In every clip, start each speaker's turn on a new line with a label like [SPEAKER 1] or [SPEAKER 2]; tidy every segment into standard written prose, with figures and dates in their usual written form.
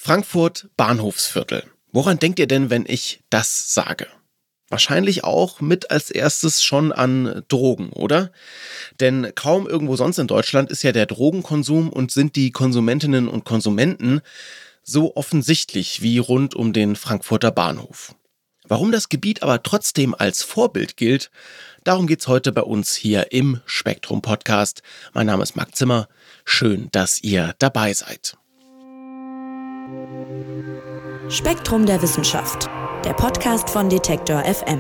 [SPEAKER 1] Frankfurt Bahnhofsviertel. Woran denkt ihr denn, wenn ich das sage? Wahrscheinlich auch mit als erstes schon an Drogen, oder? Denn kaum irgendwo sonst in Deutschland ist ja der Drogenkonsum und sind die Konsumentinnen und Konsumenten so offensichtlich wie rund um den Frankfurter Bahnhof. Warum das Gebiet aber trotzdem als Vorbild gilt, darum geht's heute bei uns hier im Spektrum Podcast. Mein Name ist Marc Zimmer. Schön, dass ihr dabei seid.
[SPEAKER 2] Spektrum der Wissenschaft, der Podcast von Detektor FM.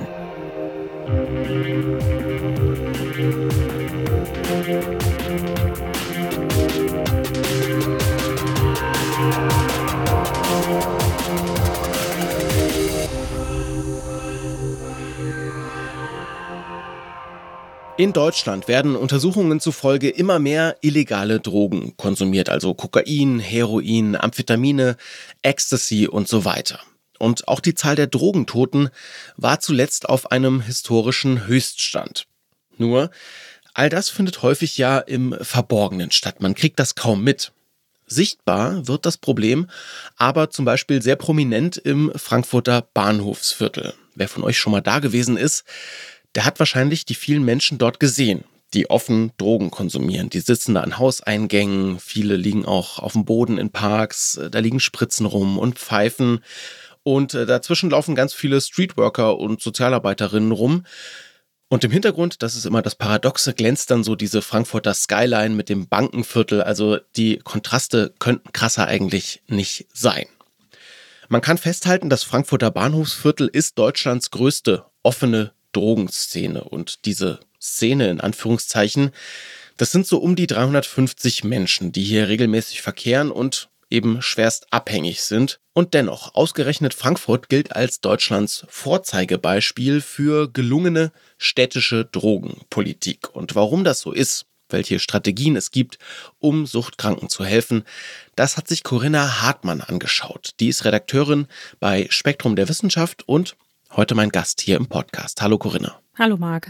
[SPEAKER 1] In Deutschland werden Untersuchungen zufolge immer mehr illegale Drogen konsumiert, also Kokain, Heroin, Amphetamine, Ecstasy und so weiter. Und auch die Zahl der Drogentoten war zuletzt auf einem historischen Höchststand. Nur, all das findet häufig ja im Verborgenen statt. Man kriegt das kaum mit. Sichtbar wird das Problem aber zum Beispiel sehr prominent im Frankfurter Bahnhofsviertel. Wer von euch schon mal da gewesen ist, der hat wahrscheinlich die vielen Menschen dort gesehen, die offen Drogen konsumieren. Die sitzen da an Hauseingängen, viele liegen auch auf dem Boden in Parks, da liegen Spritzen rum und Pfeifen. Und dazwischen laufen ganz viele Streetworker und Sozialarbeiterinnen rum. Und im Hintergrund, das ist immer das Paradoxe, glänzt dann so diese Frankfurter Skyline mit dem Bankenviertel. Also die Kontraste könnten krasser eigentlich nicht sein. Man kann festhalten, das Frankfurter Bahnhofsviertel ist Deutschlands größte offene Drogenszene. Und diese Szene in Anführungszeichen, das sind so um die 350 Menschen, die hier regelmäßig verkehren und eben schwerst abhängig sind. Und dennoch, ausgerechnet Frankfurt gilt als Deutschlands Vorzeigebeispiel für gelungene städtische Drogenpolitik. Und warum das so ist, welche Strategien es gibt, um Suchtkranken zu helfen, das hat sich Corinna Hartmann angeschaut. Die ist Redakteurin bei Spektrum der Wissenschaft und heute mein Gast hier im Podcast. Hallo Corinna.
[SPEAKER 3] Hallo Marc.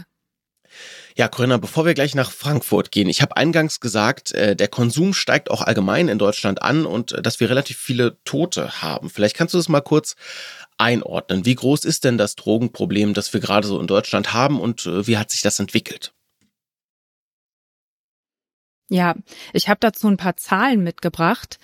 [SPEAKER 1] Ja, Corinna, bevor wir gleich nach Frankfurt gehen, ich habe eingangs gesagt, der Konsum steigt auch allgemein in Deutschland an und dass wir relativ viele Tote haben. Vielleicht kannst du das mal kurz einordnen. Wie groß ist denn das Drogenproblem, das wir gerade so in Deutschland haben und wie hat sich das entwickelt?
[SPEAKER 3] Ja, ich habe dazu ein paar Zahlen mitgebracht.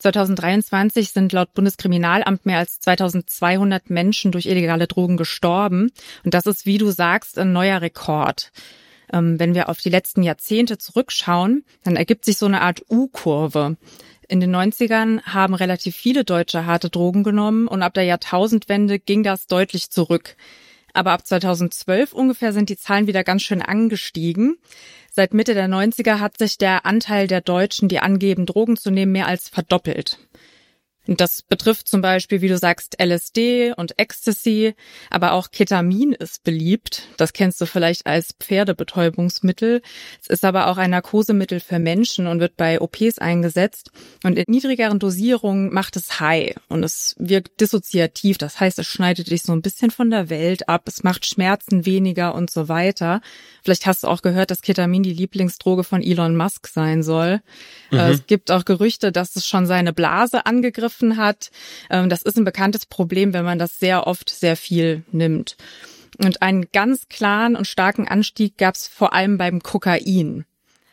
[SPEAKER 3] 2023 sind laut Bundeskriminalamt mehr als 2200 Menschen durch illegale Drogen gestorben. Und das ist, wie du sagst, ein neuer Rekord. Wenn wir auf die letzten Jahrzehnte zurückschauen, dann ergibt sich so eine Art U-Kurve. In den 90ern haben relativ viele Deutsche harte Drogen genommen und ab der Jahrtausendwende ging das deutlich zurück. Aber ab 2012 ungefähr sind die Zahlen wieder ganz schön angestiegen. Seit Mitte der 90er hat sich der Anteil der Deutschen, die angeben, Drogen zu nehmen, mehr als verdoppelt. Und das betrifft zum Beispiel, wie du sagst, LSD und Ecstasy, aber auch Ketamin ist beliebt. Das kennst du vielleicht als Pferdebetäubungsmittel. Es ist aber auch ein Narkosemittel für Menschen und wird bei OPs eingesetzt. Und in niedrigeren Dosierungen macht es high und es wirkt dissoziativ. Das heißt, es schneidet dich so ein bisschen von der Welt ab. Es macht Schmerzen weniger und so weiter. Vielleicht hast du auch gehört, dass Ketamin die Lieblingsdroge von Elon Musk sein soll. Es gibt auch Gerüchte, dass es schon seine Blase angegriffen hat. Das ist ein bekanntes Problem, wenn man das sehr oft sehr viel nimmt. Und einen ganz klaren und starken Anstieg gab es vor allem beim Kokain.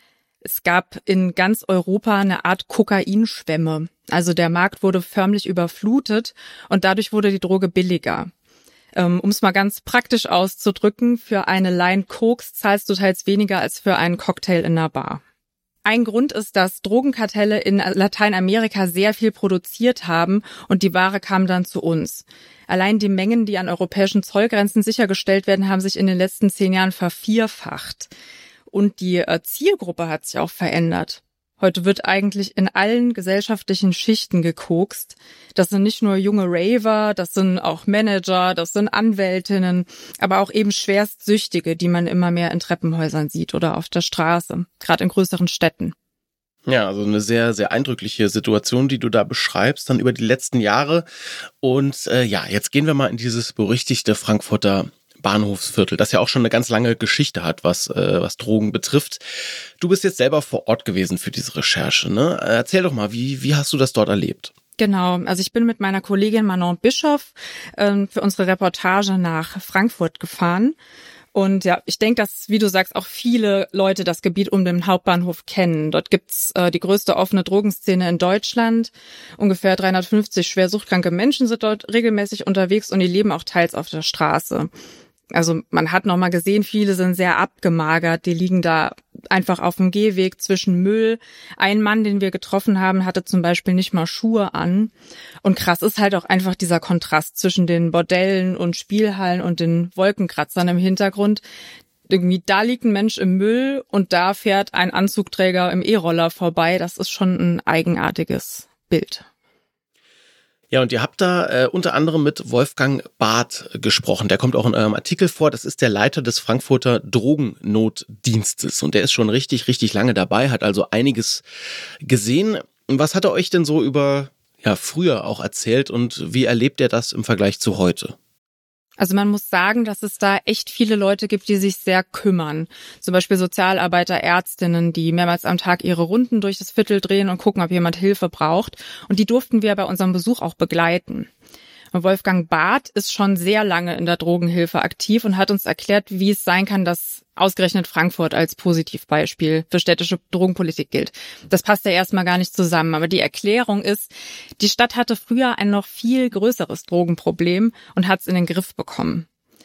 [SPEAKER 3] Es gab in ganz Europa eine Art Kokainschwemme. Also der Markt wurde förmlich überflutet und dadurch wurde die Droge billiger. Um es mal ganz praktisch auszudrücken, für eine Line Koks zahlst du teils weniger als für einen Cocktail in einer Bar. Ein Grund ist, dass Drogenkartelle in Lateinamerika sehr viel produziert haben und die Ware kam dann zu uns. Allein die Mengen, die an europäischen Zollgrenzen sichergestellt werden, haben sich in den letzten 10 Jahren vervierfacht. Und die Zielgruppe hat sich auch verändert. Heute wird eigentlich in allen gesellschaftlichen Schichten gekokst. Das sind nicht nur junge Raver, das sind auch Manager, das sind Anwältinnen, aber auch eben Schwerstsüchtige, die man immer mehr in Treppenhäusern sieht oder auf der Straße, gerade in größeren Städten.
[SPEAKER 1] Ja, also eine sehr, sehr eindrückliche Situation, die du da beschreibst, dann über die letzten Jahre. Und jetzt gehen wir mal in dieses berüchtigte Frankfurter Bahnhofsviertel, das ja auch schon eine ganz lange Geschichte hat, was Drogen betrifft. Du bist jetzt selber vor Ort gewesen für diese Recherche, ne? Erzähl doch mal, wie hast du das dort erlebt?
[SPEAKER 3] Genau, also ich bin mit meiner Kollegin Manon Bischoff für unsere Reportage nach Frankfurt gefahren. Und ja, ich denke, dass, wie du sagst, auch viele Leute das Gebiet um den Hauptbahnhof kennen. Dort gibt's die größte offene Drogenszene in Deutschland. Ungefähr 350 schwer suchtkranke Menschen sind dort regelmäßig unterwegs und die leben auch teils auf der Straße. Also man hat noch mal gesehen, viele sind sehr abgemagert, die liegen da einfach auf dem Gehweg zwischen Müll. Ein Mann, den wir getroffen haben, hatte zum Beispiel nicht mal Schuhe an. Und krass ist halt auch einfach dieser Kontrast zwischen den Bordellen und Spielhallen und den Wolkenkratzern im Hintergrund. Irgendwie da liegt ein Mensch im Müll und da fährt ein Anzugträger im E-Roller vorbei. Das ist schon ein eigenartiges Bild.
[SPEAKER 1] Ja, und ihr habt da unter anderem mit Wolfgang Barth gesprochen. Der kommt auch in eurem Artikel vor. Das ist der Leiter des Frankfurter Drogennotdienstes. Und der ist schon richtig, richtig lange dabei, hat also einiges gesehen. Was hat er euch denn so über früher auch erzählt und wie erlebt er das im Vergleich zu heute?
[SPEAKER 3] Also man muss sagen, dass es da echt viele Leute gibt, die sich sehr kümmern. Zum Beispiel Sozialarbeiter, Ärztinnen, die mehrmals am Tag ihre Runden durch das Viertel drehen und gucken, ob jemand Hilfe braucht. Und die durften wir bei unserem Besuch auch begleiten. Und Wolfgang Barth ist schon sehr lange in der Drogenhilfe aktiv und hat uns erklärt, wie es sein kann, dass ausgerechnet Frankfurt als Positivbeispiel für städtische Drogenpolitik gilt. Das passt ja erstmal gar nicht zusammen, aber die Erklärung ist, die Stadt hatte früher ein noch viel größeres Drogenproblem und hat es in den Griff bekommen.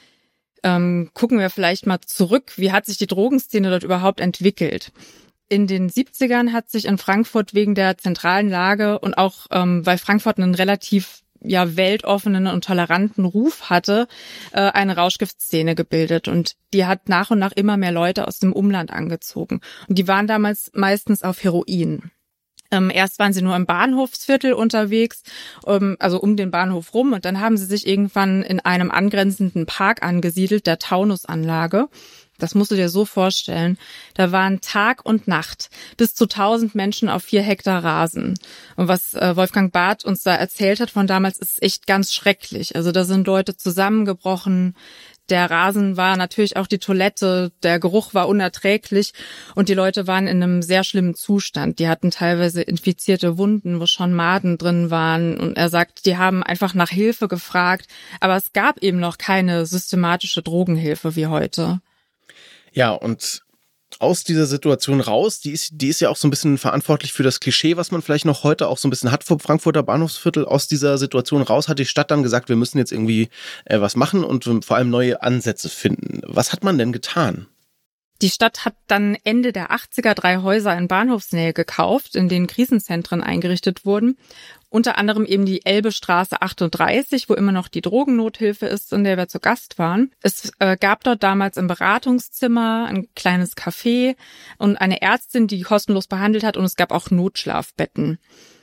[SPEAKER 3] Gucken wir vielleicht mal zurück, wie hat sich die Drogenszene dort überhaupt entwickelt? In den 70ern hat sich in Frankfurt wegen der zentralen Lage und auch weil Frankfurt einen relativ weltoffenen und toleranten Ruf hatte, eine Rauschgiftszene gebildet. Und die hat nach und nach immer mehr Leute aus dem Umland angezogen. Und die waren damals meistens auf Heroin. Erst waren sie nur im Bahnhofsviertel unterwegs, also um den Bahnhof rum. Und dann haben sie sich irgendwann in einem angrenzenden Park angesiedelt, der Taunusanlage. Das musst du dir so vorstellen. Da waren Tag und Nacht bis zu 1000 Menschen auf 4 Hektar Rasen. Und was Wolfgang Barth uns da erzählt hat von damals, ist echt ganz schrecklich. Also da sind Leute zusammengebrochen. Der Rasen war natürlich auch die Toilette. Der Geruch war unerträglich. Und die Leute waren in einem sehr schlimmen Zustand. Die hatten teilweise infizierte Wunden, wo schon Maden drin waren. Und er sagt, die haben einfach nach Hilfe gefragt. Aber es gab eben noch keine systematische Drogenhilfe wie heute.
[SPEAKER 1] Ja, und aus dieser Situation raus, die ist ja auch so ein bisschen verantwortlich für das Klischee, was man vielleicht noch heute auch so ein bisschen hat vom Frankfurter Bahnhofsviertel. Aus dieser Situation raus hat die Stadt dann gesagt, wir müssen jetzt irgendwie was machen und vor allem neue Ansätze finden. Was hat man denn getan?
[SPEAKER 3] Die Stadt hat dann Ende der 80er 3 Häuser in Bahnhofsnähe gekauft, in denen Krisenzentren eingerichtet wurden. Unter anderem eben die Elbestraße 38, wo immer noch die Drogennothilfe ist, in der wir zu Gast waren. Es gab dort damals ein Beratungszimmer, ein kleines Café und eine Ärztin, die kostenlos behandelt hat, und es gab auch Notschlafbetten.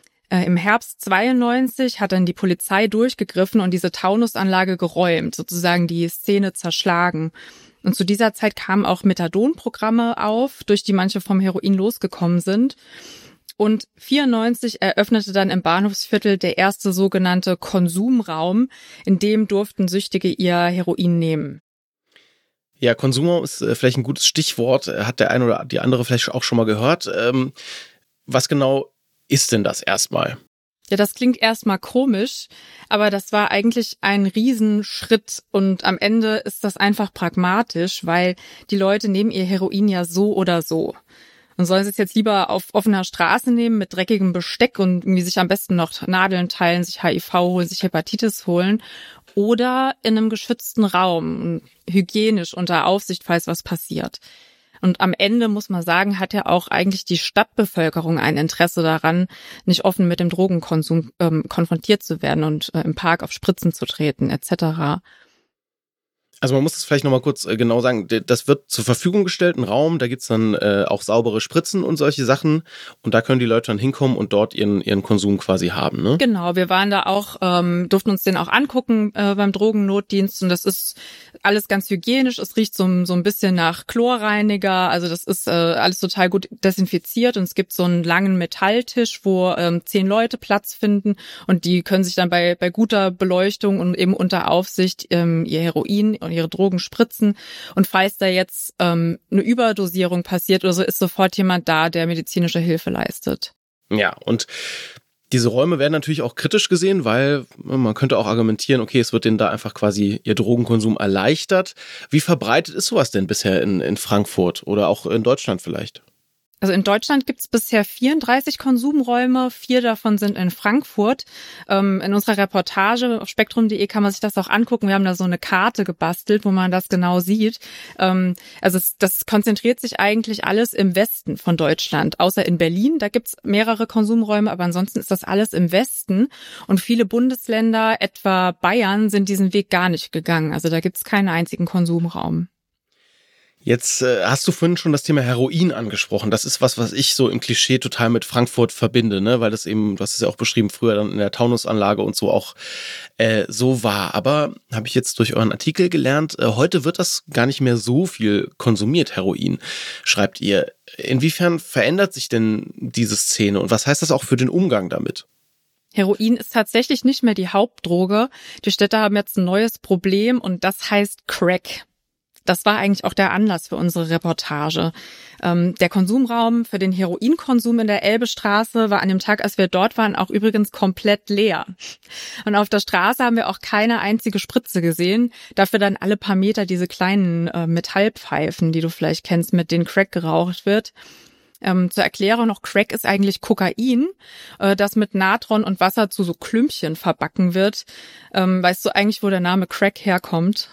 [SPEAKER 3] Im Herbst 92 hat dann die Polizei durchgegriffen und diese Taunusanlage geräumt, sozusagen die Szene zerschlagen. Und zu dieser Zeit kamen auch Methadon-Programme auf, durch die manche vom Heroin losgekommen sind. Und 94 eröffnete dann im Bahnhofsviertel der erste sogenannte Konsumraum, in dem durften Süchtige ihr Heroin nehmen.
[SPEAKER 1] Ja, Konsumraum ist vielleicht ein gutes Stichwort, hat der eine oder die andere vielleicht auch schon mal gehört. Was genau ist denn das erstmal?
[SPEAKER 3] Ja, das klingt erstmal komisch, aber das war eigentlich ein Riesenschritt und am Ende ist das einfach pragmatisch, weil die Leute nehmen ihr Heroin ja so oder so. Und sollen sie es jetzt lieber auf offener Straße nehmen mit dreckigem Besteck und irgendwie sich am besten noch Nadeln teilen, sich HIV holen, sich Hepatitis holen oder in einem geschützten Raum, hygienisch unter Aufsicht, falls was passiert. Und am Ende, muss man sagen, hat ja auch eigentlich die Stadtbevölkerung ein Interesse daran, nicht offen mit dem Drogenkonsum konfrontiert zu werden und im Park auf Spritzen zu treten, etc.
[SPEAKER 1] Also man muss es vielleicht nochmal kurz genau sagen, das wird zur Verfügung gestellt, ein Raum, da gibt's dann auch saubere Spritzen und solche Sachen und da können die Leute dann hinkommen und dort ihren Konsum quasi haben, ne?
[SPEAKER 3] Genau, wir waren da auch, durften uns den auch angucken beim Drogennotdienst und das ist alles ganz hygienisch, es riecht so ein bisschen nach Chlorreiniger, also das ist alles total gut desinfiziert und es gibt so einen langen Metalltisch, wo 10 Leute Platz finden und die können sich dann bei guter Beleuchtung und eben unter Aufsicht ihr Heroin und ihre Drogen spritzen. Und falls da jetzt eine Überdosierung passiert oder so, ist sofort jemand da, der medizinische Hilfe leistet.
[SPEAKER 1] Ja, und Diese Räume werden natürlich auch kritisch gesehen, weil man könnte auch argumentieren, okay, es wird denen da einfach quasi ihr Drogenkonsum erleichtert. Wie verbreitet ist sowas denn bisher in Frankfurt oder auch in Deutschland vielleicht?
[SPEAKER 3] Also in Deutschland gibt es bisher 34 Konsumräume, 4 davon sind in Frankfurt. In unserer Reportage auf spektrum.de kann man sich das auch angucken. Wir haben da so eine Karte gebastelt, wo man das genau sieht. Das konzentriert sich eigentlich alles im Westen von Deutschland, außer in Berlin. Da gibt es mehrere Konsumräume, aber ansonsten ist das alles im Westen. Und viele Bundesländer, etwa Bayern, sind diesen Weg gar nicht gegangen. Also da gibt es keinen einzigen Konsumraum.
[SPEAKER 1] Jetzt hast du vorhin schon das Thema Heroin angesprochen. Das ist was ich so im Klischee total mit Frankfurt verbinde, ne? Weil das eben, du hast es ja auch beschrieben, früher dann in der Taunusanlage und so auch so war. Aber habe ich jetzt durch euren Artikel gelernt, heute wird das gar nicht mehr so viel konsumiert, Heroin, schreibt ihr. Inwiefern verändert sich denn diese Szene und was heißt das auch für den Umgang damit?
[SPEAKER 3] Heroin ist tatsächlich nicht mehr die Hauptdroge. Die Städte haben jetzt ein neues Problem und das heißt Crack. Das war eigentlich auch der Anlass für unsere Reportage. Der Konsumraum für den Heroinkonsum in der Elbestraße war an dem Tag, als wir dort waren, auch übrigens komplett leer. Und auf der Straße haben wir auch keine einzige Spritze gesehen. Dafür dann alle paar Meter diese kleinen Metallpfeifen, die du vielleicht kennst, mit denen Crack geraucht wird. Zur Erklärung noch, Crack ist eigentlich Kokain, das mit Natron und Wasser zu so Klümpchen verbacken wird. Weißt du eigentlich, wo der Name Crack herkommt?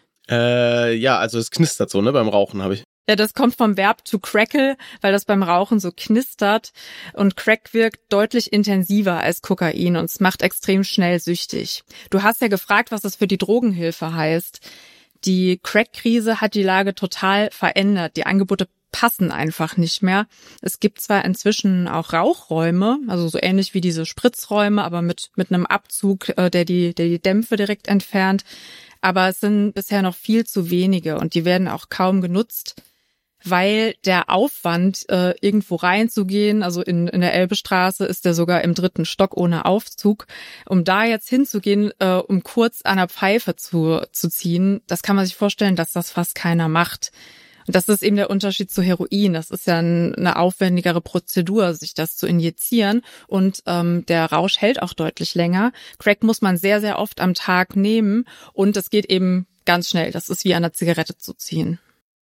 [SPEAKER 1] Ja, also es knistert so, ne, beim Rauchen habe ich.
[SPEAKER 3] Ja, das kommt vom Verb to crackle, weil das beim Rauchen so knistert. Und Crack wirkt deutlich intensiver als Kokain und es macht extrem schnell süchtig. Du hast ja gefragt, was das für die Drogenhilfe heißt. Die Crack-Krise hat die Lage total verändert. Die Angebote passen einfach nicht mehr. Es gibt zwar inzwischen auch Rauchräume, also so ähnlich wie diese Spritzräume, aber mit einem Abzug, der die Dämpfe direkt entfernt. Aber es sind bisher noch viel zu wenige und die werden auch kaum genutzt, weil der Aufwand, irgendwo reinzugehen, also in der Elbestraße ist der sogar im 3. Stock ohne Aufzug, um da jetzt hinzugehen, um kurz an der Pfeife zu ziehen, das kann man sich vorstellen, dass das fast keiner macht. Und das ist eben der Unterschied zu Heroin. Das ist ja eine aufwendigere Prozedur, sich das zu injizieren. Und der Rausch hält auch deutlich länger. Crack muss man sehr, sehr oft am Tag nehmen. Und es geht eben ganz schnell. Das ist wie an der Zigarette zu ziehen.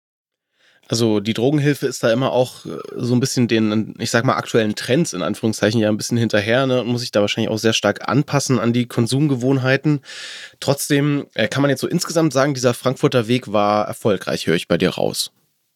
[SPEAKER 1] Also die Drogenhilfe ist da immer auch so ein bisschen den, ich sag mal, aktuellen Trends in Anführungszeichen ja ein bisschen hinterher, ne, und muss sich da wahrscheinlich auch sehr stark anpassen an die Konsumgewohnheiten. Trotzdem kann man jetzt so insgesamt sagen, dieser Frankfurter Weg war erfolgreich, höre ich bei dir raus.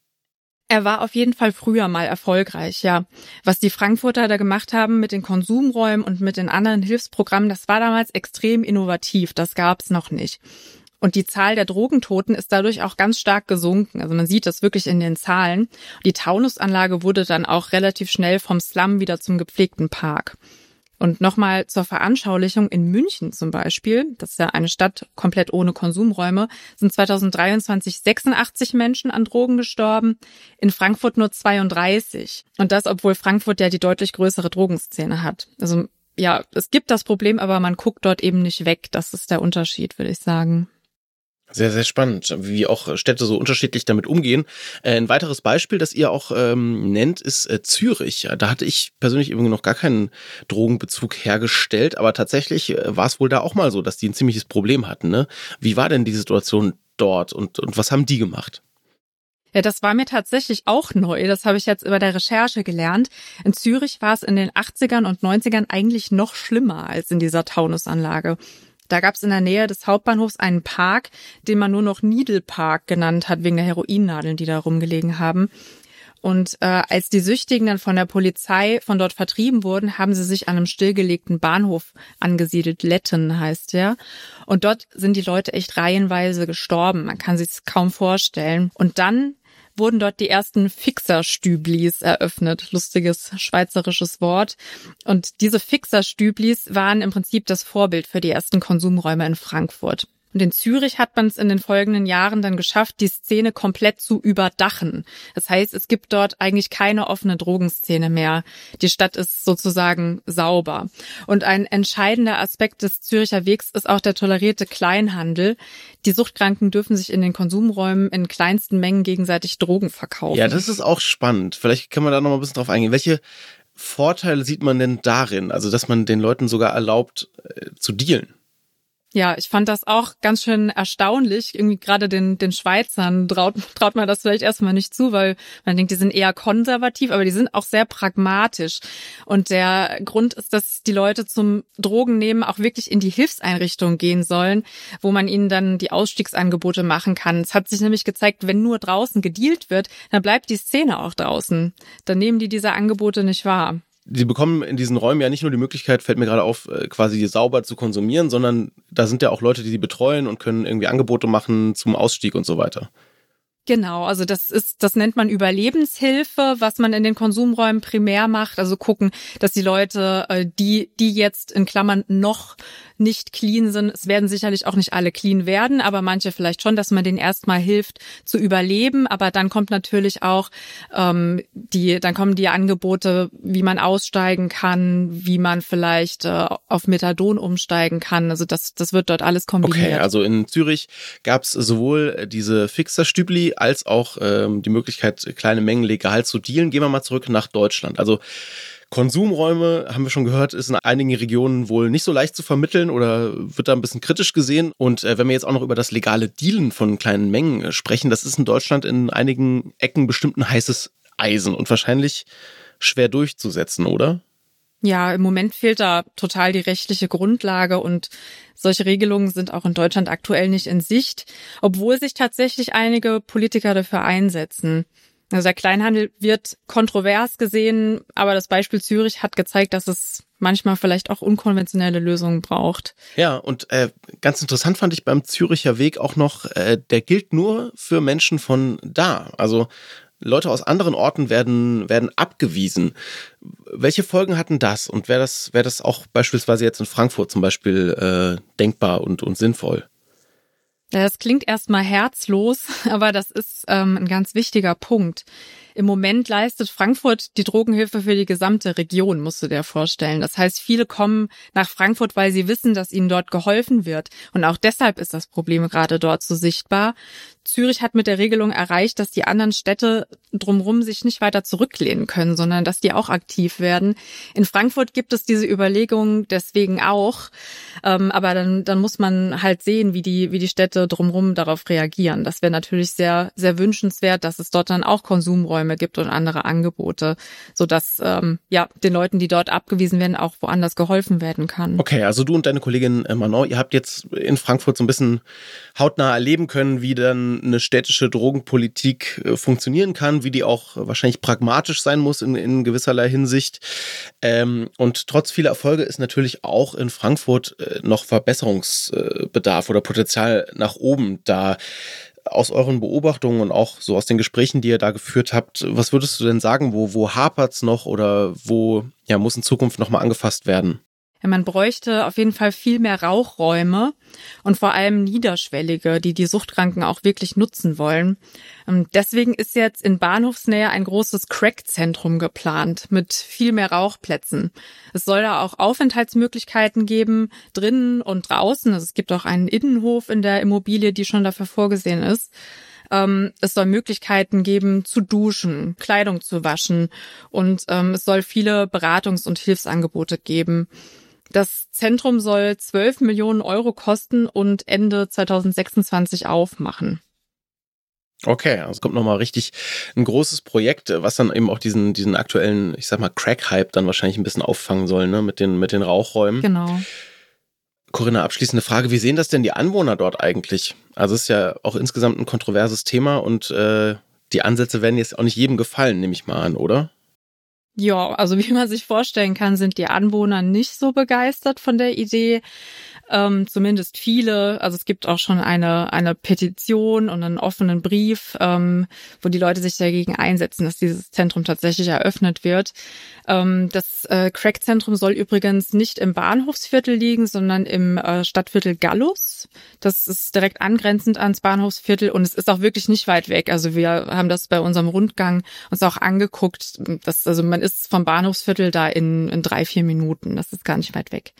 [SPEAKER 3] Er war auf jeden Fall früher mal erfolgreich, ja. Was die Frankfurter da gemacht haben mit den Konsumräumen und mit den anderen Hilfsprogrammen, das war damals extrem innovativ, das gab's noch nicht. Und die Zahl der Drogentoten ist dadurch auch ganz stark gesunken. Also man sieht das wirklich in den Zahlen. Die Taunusanlage wurde dann auch relativ schnell vom Slum wieder zum gepflegten Park. Und nochmal zur Veranschaulichung, in München zum Beispiel, das ist ja eine Stadt komplett ohne Konsumräume, sind 2023 86 Menschen an Drogen gestorben, in Frankfurt nur 32. Und das, obwohl Frankfurt ja die deutlich größere Drogenszene hat. Also ja, es gibt das Problem, aber man guckt dort eben nicht weg. Das ist der Unterschied, würde ich sagen.
[SPEAKER 1] Sehr, sehr spannend, wie auch Städte so unterschiedlich damit umgehen. Ein weiteres Beispiel, das ihr auch nennt, ist Zürich. Da hatte ich persönlich irgendwie noch gar keinen Drogenbezug hergestellt, aber tatsächlich war es wohl da auch mal so, dass die ein ziemliches Problem hatten, ne? Wie war denn die Situation dort und was haben die gemacht?
[SPEAKER 3] Ja, das war mir tatsächlich auch neu. Das habe ich jetzt über der Recherche gelernt. In Zürich war es in den 80ern und 90ern eigentlich noch schlimmer als in dieser Taunusanlage. Da gab es in der Nähe des Hauptbahnhofs einen Park, den man nur noch Needle Park genannt hat, wegen der Heroinnadeln, die da rumgelegen haben. Und als die Süchtigen dann von der Polizei von dort vertrieben wurden, haben sie sich an einem stillgelegten Bahnhof angesiedelt. Letten heißt der. Und dort sind die Leute echt reihenweise gestorben. Man kann sich es kaum vorstellen. Und dann wurden dort die ersten Fixerstüblis eröffnet. Lustiges schweizerisches Wort. Und diese Fixerstüblis waren im Prinzip das Vorbild für die ersten Konsumräume in Frankfurt. Und in Zürich hat man es in den folgenden Jahren dann geschafft, die Szene komplett zu überdachen. Das heißt, es gibt dort eigentlich keine offene Drogenszene mehr. Die Stadt ist sozusagen sauber. Und ein entscheidender Aspekt des Züricher Wegs ist auch der tolerierte Kleinhandel. Die Suchtkranken dürfen sich in den Konsumräumen in kleinsten Mengen gegenseitig Drogen verkaufen.
[SPEAKER 1] Ja, das ist auch spannend. Vielleicht können wir da noch mal ein bisschen drauf eingehen. Welche Vorteile sieht man denn darin? Also, dass man den Leuten sogar erlaubt, zu dealen?
[SPEAKER 3] Ja, ich fand das auch ganz schön erstaunlich. Irgendwie gerade den Schweizern traut man das vielleicht erstmal nicht zu, weil man denkt, die sind eher konservativ, aber die sind auch sehr pragmatisch. Und der Grund ist, dass die Leute zum Drogennehmen auch wirklich in die Hilfseinrichtungen gehen sollen, wo man ihnen dann die Ausstiegsangebote machen kann. Es hat sich nämlich gezeigt, wenn nur draußen gedealt wird, dann bleibt die Szene auch draußen. Dann nehmen die diese Angebote nicht wahr.
[SPEAKER 1] Die bekommen in diesen Räumen ja nicht nur die Möglichkeit, fällt mir gerade auf, quasi sauber zu konsumieren, sondern da sind ja auch Leute, die betreuen und können irgendwie Angebote machen zum Ausstieg und so weiter.
[SPEAKER 3] Genau, also das nennt man Überlebenshilfe, was man in den Konsumräumen primär macht. Also gucken, dass die Leute, die jetzt in Klammern noch nicht clean sind, es werden sicherlich auch nicht alle clean werden, aber manche vielleicht schon, dass man denen erstmal hilft zu überleben. Aber dann kommt natürlich auch dann kommen die Angebote, wie man aussteigen kann, wie man vielleicht auf Methadon umsteigen kann. Also das wird dort alles kombiniert.
[SPEAKER 1] Okay, also in Zürich gab es sowohl diese Fixer-Stübli als auch die Möglichkeit, kleine Mengen legal zu dealen. Gehen wir mal zurück nach Deutschland. Also Konsumräume, haben wir schon gehört, ist in einigen Regionen wohl nicht so leicht zu vermitteln oder wird da ein bisschen kritisch gesehen. Und wenn wir jetzt auch noch über das legale Dealen von kleinen Mengen sprechen, das ist in Deutschland in einigen Ecken bestimmt ein heißes Eisen und wahrscheinlich schwer durchzusetzen, oder?
[SPEAKER 3] Ja, im Moment fehlt da total die rechtliche Grundlage und solche Regelungen sind auch in Deutschland aktuell nicht in Sicht, obwohl sich tatsächlich einige Politiker dafür einsetzen. Also der Kleinhandel wird kontrovers gesehen, aber das Beispiel Zürich hat gezeigt, dass es manchmal vielleicht auch unkonventionelle Lösungen braucht.
[SPEAKER 1] Ja, und ganz interessant fand ich beim Züricher Weg auch noch, der gilt nur für Menschen von da. Also Leute aus anderen Orten werden abgewiesen. Welche Folgen hatten das? Und wäre das auch beispielsweise jetzt in Frankfurt zum Beispiel denkbar und sinnvoll?
[SPEAKER 3] Ja, das klingt erstmal herzlos, aber das ist ein ganz wichtiger Punkt. Im Moment leistet Frankfurt die Drogenhilfe für die gesamte Region, musst du dir vorstellen. Das heißt, viele kommen nach Frankfurt, weil sie wissen, dass ihnen dort geholfen wird. Und auch deshalb ist das Problem gerade dort so sichtbar. Zürich hat mit der Regelung erreicht, dass die anderen Städte drumherum sich nicht weiter zurücklehnen können, sondern dass die auch aktiv werden. In Frankfurt gibt es diese Überlegungen deswegen auch. Aber dann muss man halt sehen, wie die Städte drumherum darauf reagieren. Das wäre natürlich sehr, sehr wünschenswert, dass es dort dann auch Konsumräume gibt und andere Angebote, sodass den Leuten, die dort abgewiesen werden, auch woanders geholfen werden kann.
[SPEAKER 1] Okay, also du und deine Kollegin Manon, ihr habt jetzt in Frankfurt so ein bisschen hautnah erleben können, wie dann eine städtische Drogenpolitik funktionieren kann, wie die auch wahrscheinlich pragmatisch sein muss in gewisserlei Hinsicht. Und trotz vieler Erfolge ist natürlich auch in Frankfurt noch Verbesserungsbedarf oder Potenzial nach oben da. Aus euren Beobachtungen und auch so aus den Gesprächen, die ihr da geführt habt, was würdest du denn sagen, wo hapert's noch oder wo muss in Zukunft nochmal angefasst werden?
[SPEAKER 3] Ja, man bräuchte auf jeden Fall viel mehr Rauchräume und vor allem niederschwellige, die Suchtkranken auch wirklich nutzen wollen. Deswegen ist jetzt in Bahnhofsnähe ein großes Crack-Zentrum geplant mit viel mehr Rauchplätzen. Es soll da auch Aufenthaltsmöglichkeiten geben, drinnen und draußen. Also es gibt auch einen Innenhof in der Immobilie, die schon dafür vorgesehen ist. Es soll Möglichkeiten geben, zu duschen, Kleidung zu waschen und es soll viele Beratungs- und Hilfsangebote geben. Das Zentrum soll 12 Millionen Euro kosten und Ende 2026 aufmachen.
[SPEAKER 1] Okay, also kommt nochmal richtig ein großes Projekt, was dann eben auch diesen aktuellen, ich sag mal, Crack-Hype dann wahrscheinlich ein bisschen auffangen soll, ne, mit den Rauchräumen.
[SPEAKER 3] Genau.
[SPEAKER 1] Corinna, abschließende Frage, wie sehen das denn die Anwohner dort eigentlich? Also es ist ja auch insgesamt ein kontroverses Thema und die Ansätze werden jetzt auch nicht jedem gefallen, nehme ich mal an, oder?
[SPEAKER 3] Ja, also wie man sich vorstellen kann, sind die Anwohner nicht so begeistert von der Idee. Zumindest viele. Also es gibt auch schon eine Petition und einen offenen Brief, wo die Leute sich dagegen einsetzen, dass dieses Zentrum tatsächlich eröffnet wird. Das Crack-Zentrum soll übrigens nicht im Bahnhofsviertel liegen, sondern im Stadtviertel Gallus. Das ist direkt angrenzend ans Bahnhofsviertel und es ist auch wirklich nicht weit weg. Also wir haben das bei unserem Rundgang uns auch angeguckt. Man ist vom Bahnhofsviertel da in 3-4 Minuten. Das ist gar nicht weit weg.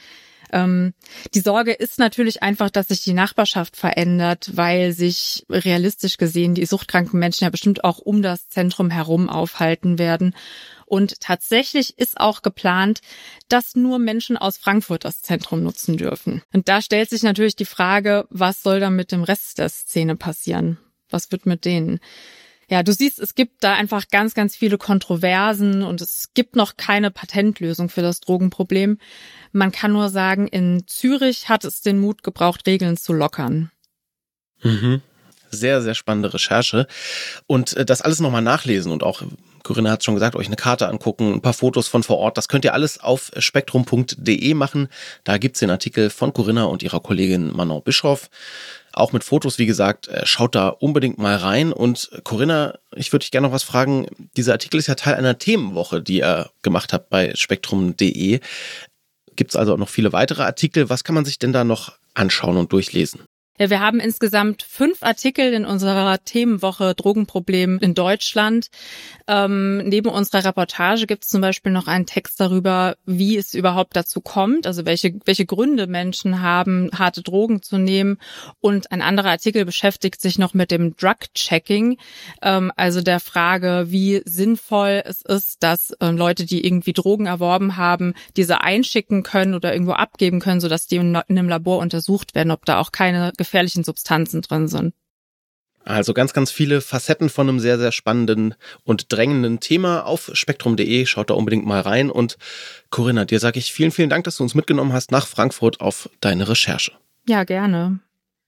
[SPEAKER 3] Die Sorge ist natürlich einfach, dass sich die Nachbarschaft verändert, weil sich realistisch gesehen die suchtkranken Menschen ja bestimmt auch um das Zentrum herum aufhalten werden. Und tatsächlich ist auch geplant, dass nur Menschen aus Frankfurt das Zentrum nutzen dürfen. Und da stellt sich natürlich die Frage, was soll dann mit dem Rest der Szene passieren? Was wird mit denen? Ja, du siehst, es gibt da einfach ganz, ganz viele Kontroversen und es gibt noch keine Patentlösung für das Drogenproblem. Man kann nur sagen, in Zürich hat es den Mut gebraucht, Regeln zu lockern.
[SPEAKER 1] Mhm. Sehr, sehr spannende Recherche. Und das alles nochmal nachlesen und auch, Corinna hat schon gesagt, euch eine Karte angucken, ein paar Fotos von vor Ort. Das könnt ihr alles auf spektrum.de machen. Da gibt's den Artikel von Corinna und ihrer Kollegin Manon Bischoff. Auch mit Fotos, wie gesagt, schaut da unbedingt mal rein. Und Corinna, ich würde dich gerne noch was fragen. Dieser Artikel ist ja Teil einer Themenwoche, die ihr gemacht habt bei spektrum.de. Gibt's also auch noch viele weitere Artikel. Was kann man sich denn da noch anschauen und durchlesen?
[SPEAKER 3] Ja, wir haben insgesamt 5 Artikel in unserer Themenwoche Drogenproblem in Deutschland. Neben unserer Reportage gibt es zum Beispiel noch einen Text darüber, wie es überhaupt dazu kommt, also welche Gründe Menschen haben, harte Drogen zu nehmen. Und ein anderer Artikel beschäftigt sich noch mit dem Drug-Checking, also der Frage, wie sinnvoll es ist, dass Leute, die irgendwie Drogen erworben haben, diese einschicken können oder irgendwo abgeben können, sodass die in einem Labor untersucht werden, ob da auch keine gefährlichen Substanzen drin sind.
[SPEAKER 1] Also ganz, ganz viele Facetten von einem sehr, sehr spannenden und drängenden Thema auf spektrum.de. Schaut da unbedingt mal rein. Und Corinna, dir sage ich vielen, vielen Dank, dass du uns mitgenommen hast nach Frankfurt auf deine Recherche.
[SPEAKER 3] Ja, gerne.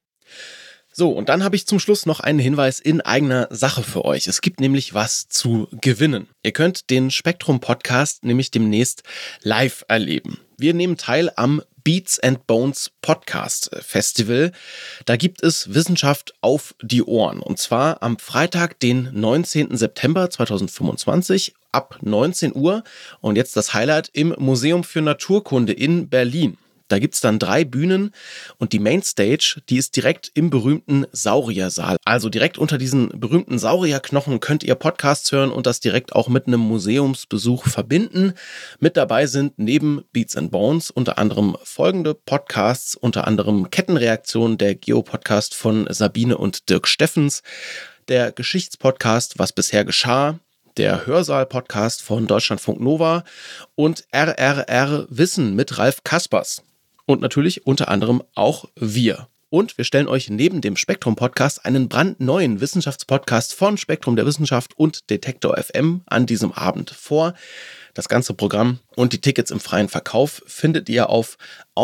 [SPEAKER 1] So, und dann habe ich zum Schluss noch einen Hinweis in eigener Sache für euch. Es gibt nämlich was zu gewinnen. Ihr könnt den Spektrum-Podcast nämlich demnächst live erleben. Wir nehmen teil am Beats and Bones Podcast Festival. Da gibt es Wissenschaft auf die Ohren. Und zwar am Freitag, den 19. September 2025 ab 19 Uhr. Und jetzt das Highlight im Museum für Naturkunde in Berlin. Da gibt's dann 3 Bühnen und die Mainstage, die ist direkt im berühmten Sauriersaal. Also direkt unter diesen berühmten Saurierknochen könnt ihr Podcasts hören und das direkt auch mit einem Museumsbesuch verbinden. Mit dabei sind neben Beats and Bones unter anderem folgende Podcasts, unter anderem Kettenreaktion, der Geopodcast von Sabine und Dirk Steffens, der Geschichtspodcast Was bisher geschah, der Hörsaal-Podcast von Deutschlandfunk Nova und RRR Wissen mit Ralf Kaspers. Und natürlich unter anderem auch wir. Und wir stellen euch neben dem Spektrum-Podcast einen brandneuen Wissenschaftspodcast von Spektrum der Wissenschaft und Detektor FM an diesem Abend vor. Das ganze Programm und die Tickets im freien Verkauf findet ihr auf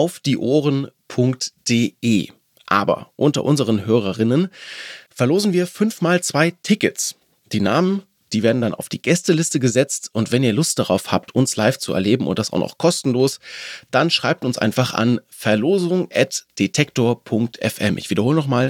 [SPEAKER 1] aufdieohren.de. Aber unter unseren Hörerinnen verlosen wir 5x2 Tickets. Die Namen, die werden dann auf die Gästeliste gesetzt und wenn ihr Lust darauf habt, uns live zu erleben und das auch noch kostenlos, dann schreibt uns einfach an verlosung@detektor.fm. Ich wiederhole nochmal,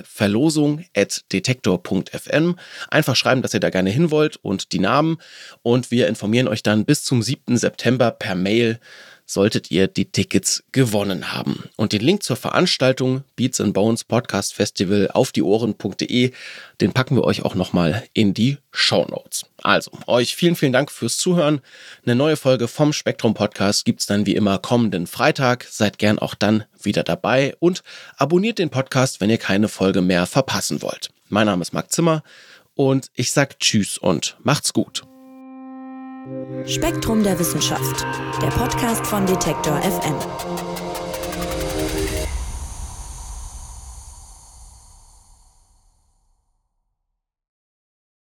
[SPEAKER 1] verlosung@detektor.fm. Einfach schreiben, dass ihr da gerne hin wollt und die Namen und wir informieren euch dann bis zum 7. September per Mail, solltet ihr die Tickets gewonnen haben. Und den Link zur Veranstaltung Beats and Bones Podcast Festival auf dieohren.de, den packen wir euch auch nochmal in die Shownotes. Also, euch vielen, vielen Dank fürs Zuhören. Eine neue Folge vom Spektrum Podcast gibt's dann wie immer kommenden Freitag. Seid gern auch dann wieder dabei und abonniert den Podcast, wenn ihr keine Folge mehr verpassen wollt. Mein Name ist Marc Zimmer und ich sag Tschüss und macht's gut.
[SPEAKER 2] Spektrum der Wissenschaft, der Podcast von Detektor FM.